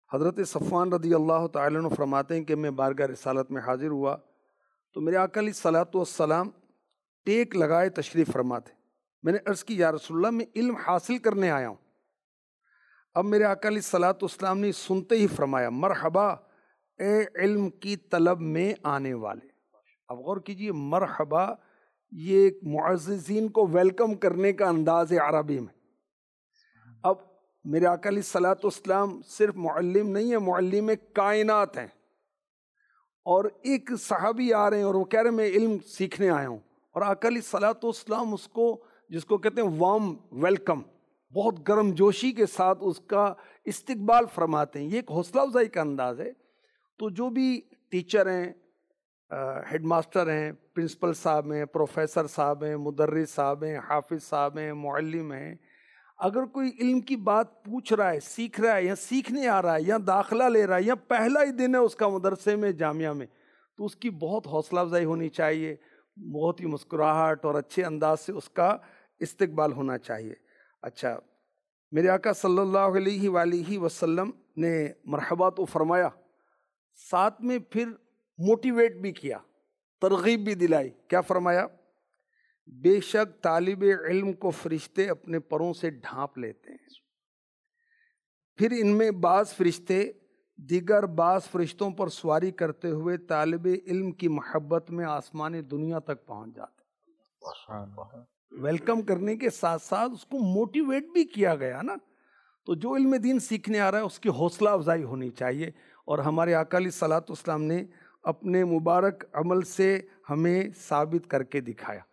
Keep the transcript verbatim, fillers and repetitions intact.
حضرت صفوان رضی اللہ تعالیٰ عنہ فرماتے ہیں کہ میں بارگاہ رسالت میں حاضر ہوا تو میرے آقا علیہ الصلوۃ والسلام ٹیک لگائے تشریف فرما تھے۔ میں نے عرض کی یا رسول اللہ میں علم حاصل کرنے آیا ہوں۔ اب میرے آقا علیہ الصلوۃ والسلام نے سنتے ہی فرمایا مرحبا اے علم کی طلب میں آنے والے۔ اب غور کیجئے، مرحبا یہ ایک معززین کو ویلکم کرنے کا انداز ہے عربی میں۔ اب میرے آقا علیہ الصلوۃ والسلام صرف معلم نہیں ہے، معلم کائنات ہیں، اور ایک صحابی آ رہے ہیں اور وہ کہہ رہے ہیں میں علم سیکھنے آیا ہوں، اور آقا علیہ الصلوۃ والسلام اس کو، جس کو کہتے ہیں وارم ویلکم، بہت گرم جوشی کے ساتھ اس کا استقبال فرماتے ہیں۔ یہ ایک حوصلہ افزائی کا انداز ہے۔ تو جو بھی ٹیچر ہیں، ہیڈ ماسٹر ہیں، پرنسپل صاحب ہیں، پروفیسر صاحب ہیں، مدرس صاحب ہیں، حافظ صاحب ہیں، معلم ہیں، اگر کوئی علم کی بات پوچھ رہا ہے، سیکھ رہا ہے، یا سیکھنے آ رہا ہے، یا داخلہ لے رہا ہے، یا پہلا ہی دن ہے اس کا مدرسے میں، جامعہ میں، تو اس کی بہت حوصلہ افزائی ہونی چاہیے، بہت ہی مسکراہٹ اور اچھے انداز سے اس کا استقبال ہونا چاہیے۔ اچھا، میرے آقا صلی اللہ علیہ وآلہ وسلم نے مرحبا تو فرمایا، ساتھ میں پھر موٹیویٹ بھی کیا، ترغیب بھی دلائی۔ کیا فرمایا؟ بے شک طالب علم کو فرشتے اپنے پروں سے ڈھانپ لیتے ہیں، پھر ان میں بعض فرشتے دیگر بعض فرشتوں پر سواری کرتے ہوئے طالب علم کی محبت میں آسمان دنیا تک پہنچ جاتے ہیں۔ ویلکم کرنے کے ساتھ ساتھ اس کو موٹیویٹ بھی کیا گیا نا۔ تو جو علم دین سیکھنے آ رہا ہے اس کی حوصلہ افزائی ہونی چاہیے، اور ہمارے آقا علیہ الصلوۃ والسلام نے اپنے مبارک عمل سے ہمیں ثابت کر کے دکھایا۔